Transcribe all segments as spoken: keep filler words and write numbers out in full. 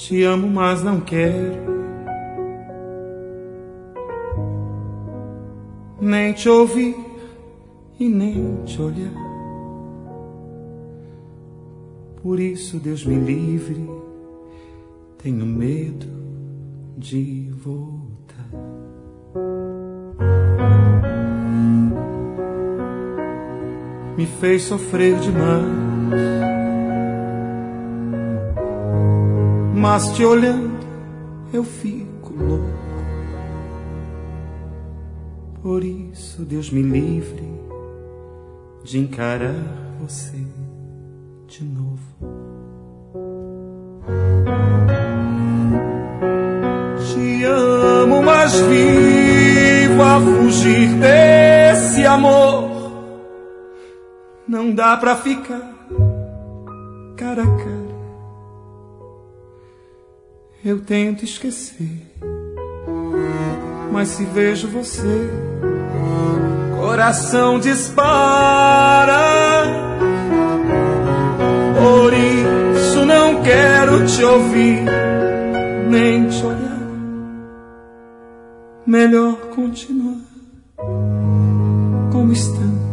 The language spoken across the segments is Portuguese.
Te amo, mas não quero nem te ouvir e nem te olhar. Por isso, Deus me livre, tenho medo de voltar. Me fez sofrer demais, mas te olhando eu fico louco. Por isso, Deus me livre de encarar você de novo. Te amo, mas vivo a fugir desse amor. Não dá pra ficar cara a cara. Eu tento esquecer, mas se vejo você, coração dispara. Por isso não quero te ouvir, nem te olhar. Melhor continuar como estamos.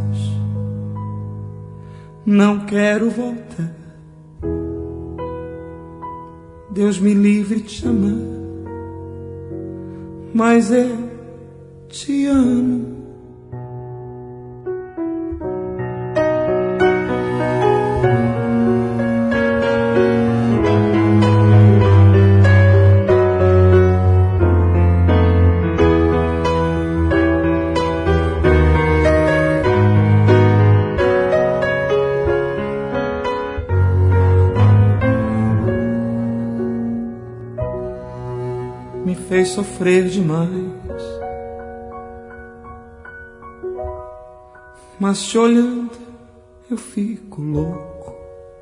Não quero voltar. Deus me livre de te amar, mas eu te amo. Me fez sofrer demais, mas te olhando eu fico louco.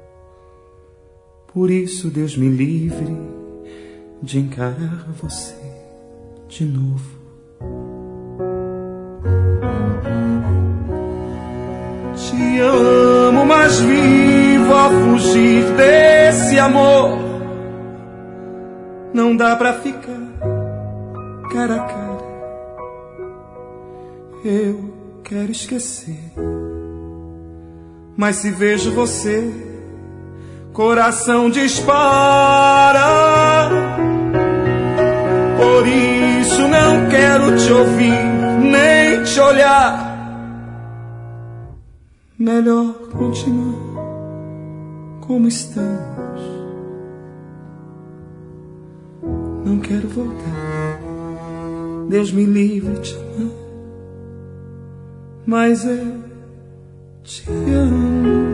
Por isso, Deus me livre de encarar você de novo. Te amo, mas vivo a fugir desse amor. Não dá pra ficar cara a cara. Eu quero esquecer, mas se vejo você, coração dispara. Por isso não quero te ouvir, nem te olhar. Melhor continuar como estamos. Não quero voltar. Deus me livre de te amar, mas eu te amo.